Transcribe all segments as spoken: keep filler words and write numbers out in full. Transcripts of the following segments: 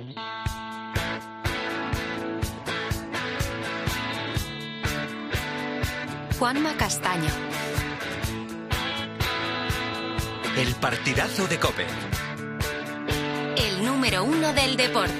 Juanma Castaño. El partidazo de COPE. El número uno del deporte.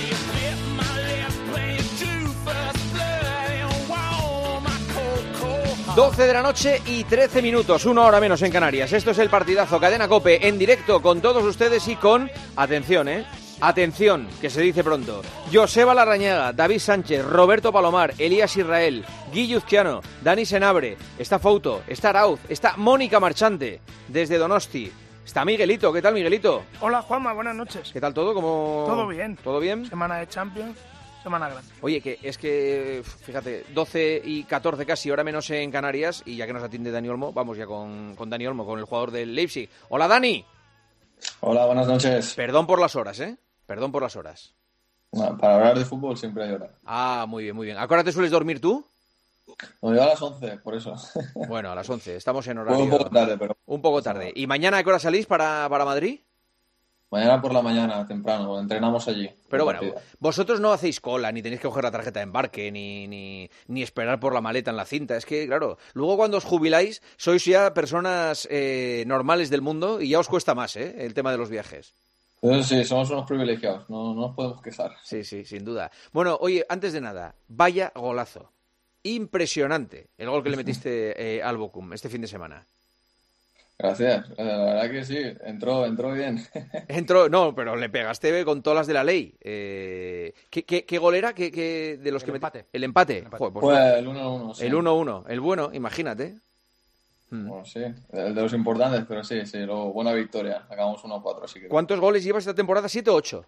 doce de la noche y trece minutos, una hora menos en Canarias. Esto es el partidazo Cadena COPE en directo con todos ustedes y con, atención, eh, atención, que se dice pronto, Joseba Larrañaga, David Sánchez, Roberto Palomar, Elías Israel, Guille Uzquiano, Dani Senabre, está Fouto, está Arauz, está Mónica Marchante desde Donosti, está Miguelito. ¿Qué tal, Miguelito? Hola, Juanma, buenas noches. ¿Qué tal todo? ¿Cómo... Todo bien. ¿Todo bien? Semana de Champions, semana grande. Oye, que es que, fíjate, doce y catorce casi, hora menos en Canarias, y ya que nos atiende Dani Olmo, vamos ya con, con Dani Olmo, con el jugador del Leipzig. ¡Hola, Dani! Hola, buenas noches. Perdón por las horas, ¿eh? Perdón por las horas. No, para hablar de fútbol siempre hay hora. Ah, muy bien, muy bien. ¿A qué hora te sueles dormir tú? No, yo a las once, por eso. Bueno, a las once, estamos en horario... Un poco tarde, pero... Un poco tarde. ¿Y mañana a qué hora salís para, para Madrid? Mañana por la mañana, temprano, entrenamos allí. Pero bueno, vosotros no hacéis cola, ni tenéis que coger la tarjeta de embarque, ni, ni, ni esperar por la maleta en la cinta. Es que, claro, luego cuando os jubiláis, sois ya personas eh, normales del mundo y ya os cuesta más, ¿eh? El tema de los viajes. Entonces, sí, somos unos privilegiados, no, no nos podemos quejar. Sí, sí, sin duda. Bueno, oye, antes de nada, vaya golazo. Impresionante el gol que le metiste eh, al Bochum este fin de semana. Gracias, la verdad que sí, entró, entró bien. Entró, no, pero le pegaste con todas las de la ley. Eh, ¿qué, qué, ¿Qué gol era? ¿Qué, qué, de los el que empate. Met... El empate. El empate. Joder, pues, Fue el uno uno, sí. El uno uno, el bueno, imagínate. Bueno, sí, el de los importantes, pero sí, sí, luego buena victoria, acabamos uno cuatro, así que... ¿Cuántos goles llevas esta temporada? ¿Siete o ocho?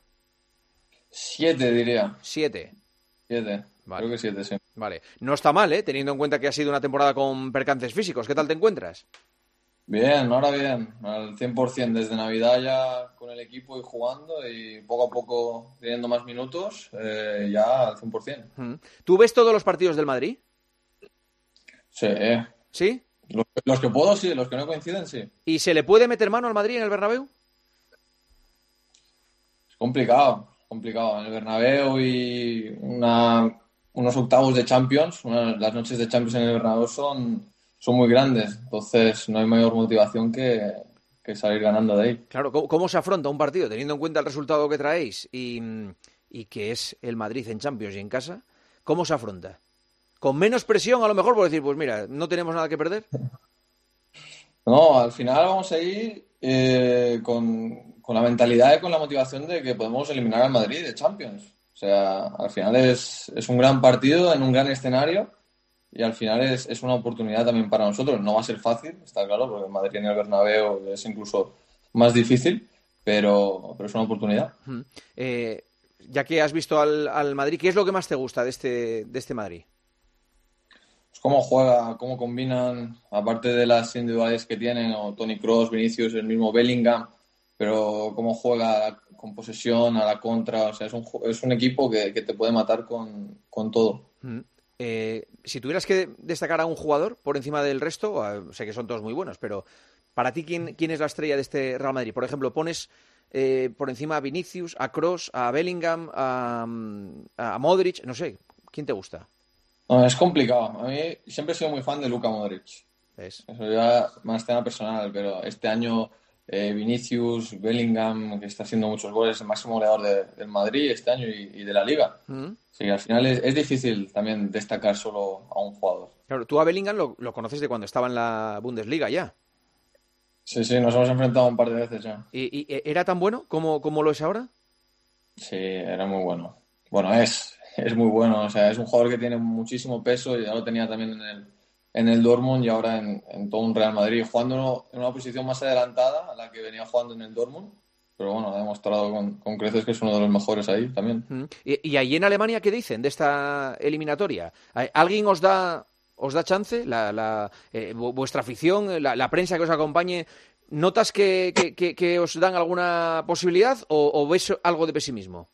Siete, diría. Siete. Siete, Vale. Creo que siete, sí. Vale, no está mal, ¿eh? Teniendo en cuenta que ha sido una temporada con percances físicos. ¿Qué tal te encuentras? Bien, ahora bien, al cien por ciento desde Navidad ya con el equipo y jugando y poco a poco teniendo más minutos, eh, ya al cien por ciento. ¿Tú ves todos los partidos del Madrid? Sí. ¿Sí? Los, los que puedo, sí, los que no coinciden, sí. ¿Y se le puede meter mano al Madrid en el Bernabéu? Es complicado, complicado. En el Bernabéu y una, unos octavos de Champions, una, las noches de Champions en el Bernabéu son... son muy grandes, entonces no hay mayor motivación que, que salir ganando de ahí. Claro, ¿cómo, ¿cómo se afronta un partido teniendo en cuenta el resultado que traéis y, y que es el Madrid en Champions y en casa? ¿Cómo se afronta? ¿Con menos presión a lo mejor por decir, pues mira, no tenemos nada que perder? No, al final vamos a ir eh, con, con la mentalidad y con la motivación de que podemos eliminar al Madrid de Champions. O sea, al final es, es un gran partido en un gran escenario. Y al final es, es una oportunidad también para nosotros. No va a ser fácil, está claro, porque el Madrid en el Bernabéu es incluso más difícil, pero, pero es una oportunidad. Uh-huh. Eh, ya que has visto al, al Madrid, ¿qué es lo que más te gusta de este, de este Madrid? Pues cómo juega, cómo combinan, aparte de las individualidades que tienen, o Toni Kroos, Vinicius, el mismo Bellingham, pero cómo juega con posesión, a la contra. O sea, es un, es un equipo que, que te puede matar con, con todo. Uh-huh. Eh, si tuvieras que destacar a un jugador por encima del resto, eh, sé que son todos muy buenos, pero para ti, ¿quién, quién es la estrella de este Real Madrid? Por ejemplo, pones eh, por encima a Vinicius, a Kroos, a Bellingham, a, a Modric, no sé, ¿quién te gusta? No, es complicado. A mí siempre he sido muy fan de Luka Modric. ¿Ves? Eso ya más tema personal, pero este año eh, Vinicius, Bellingham, que está haciendo muchos goles, el máximo goleador de, del Madrid este año y, y de la Liga. ¿Mm? Sí, al final es, es difícil también destacar solo a un jugador. Claro, tú a Bellingham lo, lo conoces de cuando estaba en la Bundesliga ya. Sí, sí, nos hemos enfrentado un par de veces ya. ¿Y, y era tan bueno como, como lo es ahora? Sí, era muy bueno. Bueno, es, es muy bueno. O sea, es un jugador que tiene muchísimo peso y ya lo tenía también en el, en el Dortmund y ahora en, en todo un Real Madrid, jugando en una posición más adelantada a la que venía jugando en el Dortmund. Pero bueno, ha demostrado con, con creces que es uno de los mejores ahí también. ¿Y, y ahí en Alemania qué dicen de esta eliminatoria? ¿Alguien os da os da chance? La, la, eh, ¿Vuestra afición, la, la prensa que os acompañe, notas que, que, que, que os dan alguna posibilidad o, o ves algo de pesimismo?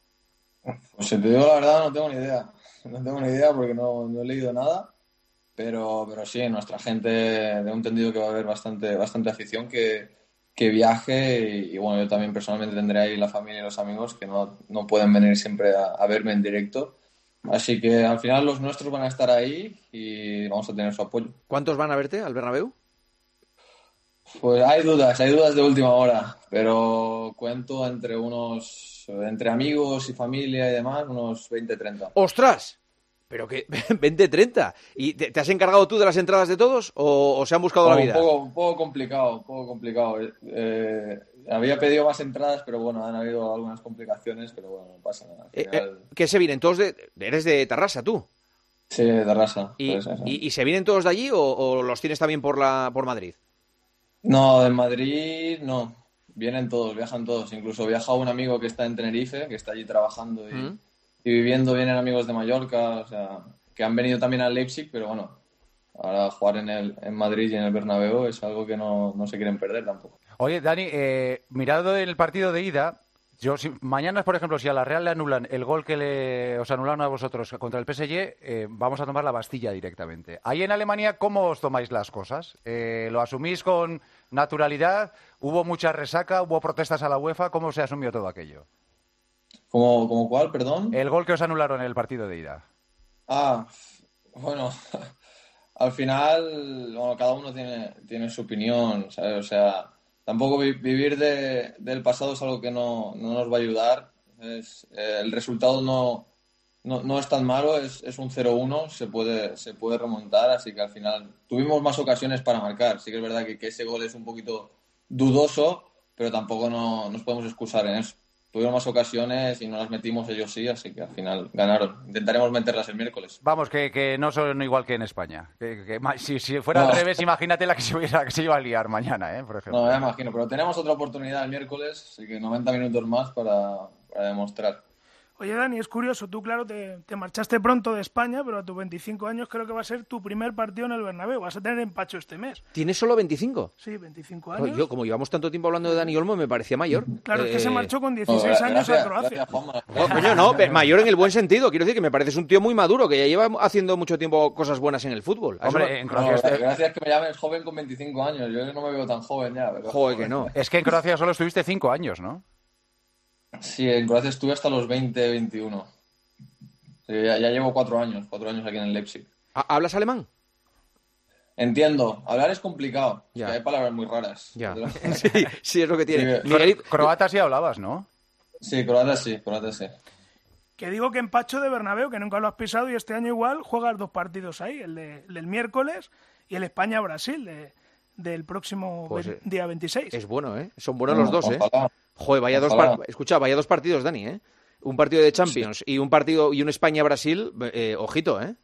Pues si te digo la verdad, no tengo ni idea. No tengo ni idea porque no, no he leído nada. Pero, pero sí, nuestra gente, tengo entendido que va a haber bastante, bastante afición que... que viaje y, y bueno, yo también personalmente tendré ahí la familia y los amigos que no, no pueden venir siempre a, a verme en directo. Así que al final los nuestros van a estar ahí y vamos a tener su apoyo. ¿Cuántos van a verte al Bernabéu? Pues hay dudas, hay dudas de última hora, pero cuento entre unos, entre amigos y familia y demás, unos veinte treinta. ¡Ostras! Pero que veinte treinta. ¿Y te, te has encargado tú de las entradas de todos o, o se han buscado No, la vida? Un poco, un poco complicado, un poco complicado. Eh, había pedido más entradas, pero bueno, han habido algunas complicaciones, pero bueno, no pasa nada. Al Eh, final... eh, ¿Qué se vienen todos de...? Eres de Tarrasa, tú. Sí, de raza. ¿Y, Pues eso. y, y se vienen todos de allí o, o los tienes también por la por Madrid? No, de Madrid no. Vienen todos, viajan todos. Incluso viaja un amigo que está en Tenerife, que está allí trabajando y, Mm. y viviendo. Vienen amigos de Mallorca, o sea, que han venido también a Leipzig, pero bueno, ahora jugar en el en Madrid y en el Bernabéu es algo que no, no se quieren perder tampoco. Oye, Dani, eh, mirado el partido de ida, yo si, mañana, por ejemplo, si a la Real le anulan el gol que le, os anularon a vosotros contra el P S G, eh, vamos a tomar la Bastilla directamente. Ahí en Alemania, ¿cómo os tomáis las cosas? Eh, ¿Lo asumís con naturalidad? ¿Hubo mucha resaca? ¿Hubo protestas a la UEFA? ¿Cómo se asumió todo aquello? ¿Cómo, cómo cuál, perdón? El gol que os anularon en el partido de ida. Ah, bueno, al final, bueno, cada uno tiene, tiene su opinión, ¿sabes? O sea, tampoco vi- vivir de, del pasado es algo que no, no nos va a ayudar. Es, eh, el resultado no, no, no es tan malo, es, es un cero uno, se puede, se puede remontar, así que al final tuvimos más ocasiones para marcar. Sí que es verdad que, que ese gol es un poquito dudoso, pero tampoco no, nos podemos excusar en eso. Tuvieron más ocasiones y no las metimos ellos sí, así que al final ganaron. Intentaremos meterlas el miércoles. Vamos, que, que no son igual que en España. Que, que, ma- si, si fuera No. al revés, imagínate la que se, hubiera- que se iba a liar mañana, ¿eh? Por ejemplo. No, ya imagino, pero tenemos otra oportunidad el miércoles, así que noventa minutos más para, para demostrar. Oye, Dani, es curioso, tú, claro, te, te marchaste pronto de España, pero a tus veinticinco años creo que va a ser tu primer partido en el Bernabéu. Vas a tener empacho este mes. ¿Tienes solo veinticinco? Sí, veinticinco Joder, años. yo, como llevamos tanto tiempo hablando de Dani Olmo, me parecía mayor. Claro, es que Eh, se marchó con No, dieciséis gra- años gracias, a Croacia. gracias, Juanma. Oh, coño, no, pero mayor en el buen sentido. Quiero decir que me pareces un tío muy maduro, que ya lleva haciendo mucho tiempo cosas buenas en el fútbol. A eso Hombre, me- en No, Croacia... gra- este- gracias que me llames joven con veinticinco años. Yo no me veo tan joven ya. Pero... Joder, que no. Es que en Croacia solo estuviste cinco años, ¿no? Sí, en Croacia estuve hasta los veinte, veintiuno. Sí, ya, ya llevo cuatro años, cuatro años aquí en el Leipzig. ¿Ha- ¿Hablas alemán? Entiendo, hablar es complicado, Ya. que hay palabras muy raras. Ya. Sí, sí, es lo que tiene. Sí, Miguelito- Croata sí hablabas, ¿no? Sí, croata sí, croata sí. Que digo que empacho de Bernabéu, que nunca lo has pisado y este año igual juegas dos partidos ahí, el, de, el del miércoles y el España-Brasil de- del próximo Pues, ve- eh, día veintiséis. Es bueno, ¿eh? Son buenos los dos, ¿eh? Ojalá. Joder, vaya dos, Ojalá. par- escucha, vaya dos partidos, Dani, ¿eh? Un partido de Champions y un partido y un España-Brasil, eh, ojito, ¿eh?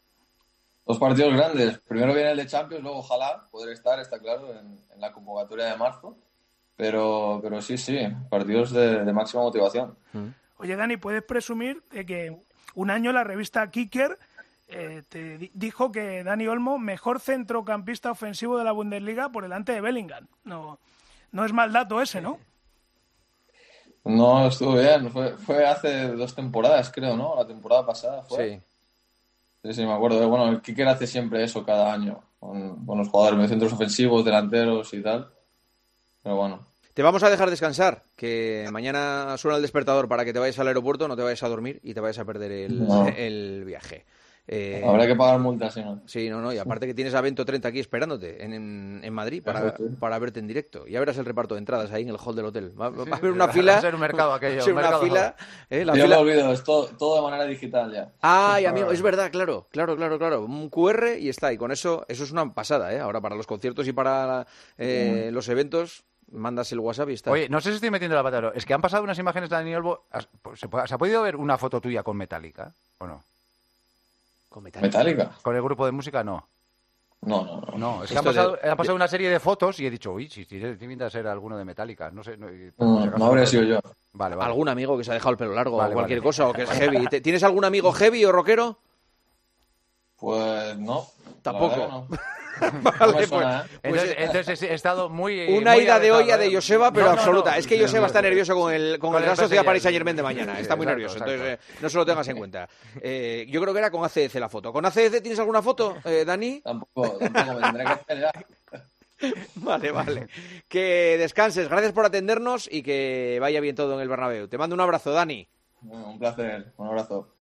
Dos partidos grandes. Primero viene el de Champions, luego ojalá poder estar, está claro, en, en la convocatoria de marzo. Pero, pero sí, sí, partidos de, de máxima motivación. Oye, Dani, ¿puedes presumir de que un año la revista Kicker eh, te di- dijo que Dani Olmo, mejor centrocampista ofensivo de la Bundesliga por delante de Bellingham? No, no es mal dato ese, ¿no? No, estuvo bien. Fue, fue hace dos temporadas, creo, ¿no? La temporada pasada fue. Sí. Sí, sí, me acuerdo. Bueno, el Kicker hace siempre eso cada año, con, con los jugadores, mediocentros ofensivos, delanteros y tal. Pero bueno. Te vamos a dejar descansar, que mañana suena el despertador para que te vayas al aeropuerto, no te vayas a dormir y te vayas a perder el, No. el viaje. Eh, Habrá que pagar multas, ¿sí, no? Sí, no, no, y aparte que tienes a Bento treinta aquí esperándote en, en, en Madrid para, Eso sí. para verte en directo. Ya verás el reparto de entradas ahí en el hall del hotel. Va, va a haber una fila. Va a ser un mercado aquello, va a ser un una mercado. fila. eh, la Yo fila- me olvido, es todo, todo de manera digital ya. Ay, amigo, es verdad, claro, claro, claro, claro. Un cu erre y está. Y con eso, eso es una pasada, ¿eh? Ahora para los conciertos y para eh, los eventos, mandas el WhatsApp y está. Oye, no sé si estoy metiendo la pata, pero es que han pasado unas imágenes de Dani Olmo. ¿Has- ¿Se, puede- ¿Se ha podido ver una foto tuya con Metallica o no? Con Metallica. ¿Metálica? ¿Con el grupo de música? No. No, no, no. No, es que han Esto de- pasado, han pasado una serie de fotos y he dicho, uy, si tiene tiene pinta de ser alguno de Metallica. No sé. No, y- por No, si acaso- no habría sido yo. Vale, vale. ¿Algún amigo que se ha dejado el pelo largo Vale, o cualquier vale. cosa o que es heavy? ¿Te- ¿Tienes algún amigo heavy o rockero? Pues no. Tampoco. La verdad que no. Vale, No me suena, pues- ¿eh? Entonces, Pues, entonces he estado muy. Una muy ida de avesado, olla ¿eh? de Joseba, pero No, no, absoluta. no. Es que Joseba está nervioso con el, con Con el el Real Sociedad P S G. Paris Saint Germain de mañana. Está muy Exacto, nervioso. exacto. Entonces, eh, no se lo tengas en cuenta. Eh, yo creo que era con A C D C la foto. ¿Con A C D C tienes alguna foto, eh, Dani? Tampoco, tampoco me tendré que hacer ya. Vale, vale. Que descanses. Gracias por atendernos y que vaya bien todo en el Bernabéu. Te mando un abrazo, Dani. Bueno, un placer. Un abrazo.